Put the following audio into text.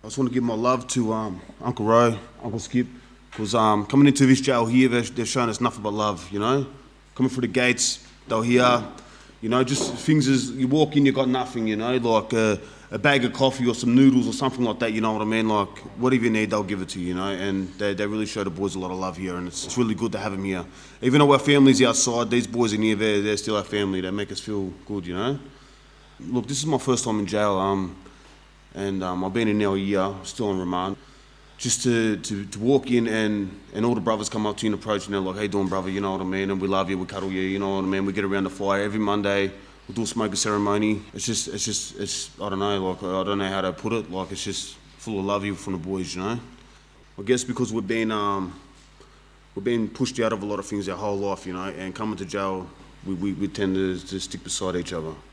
just want to give my love to Uncle Ro, Uncle Skip, because coming into this jail here, they've shown us nothing but love, you know? Coming through the gates, they're here, you know, just things as you walk in, you got nothing, you know, like a bag of coffee or some noodles or something like that, you know what I mean? Like, whatever you need, they'll give it to you, you know? And they really show the boys a lot of love here, and it's really good to have them here. Even though our family's outside, these boys in here, they're still our family. They make us feel good, you know? Look, this is my first time in jail, and I've been in now a year, still on remand. Just to walk in and all the brothers come up to you and approach and they're like, "How you doing, brother? You know what I mean? And we love you, we cuddle you, you know what I mean? We get around the fire every Monday. We'll do a smoker ceremony. It's I don't know, like, I don't know how to put it. Like, it's just full of love here from the boys, you know? I guess because we've been pushed out of a lot of things our whole life, you know, and coming to jail, we tend to stick beside each other.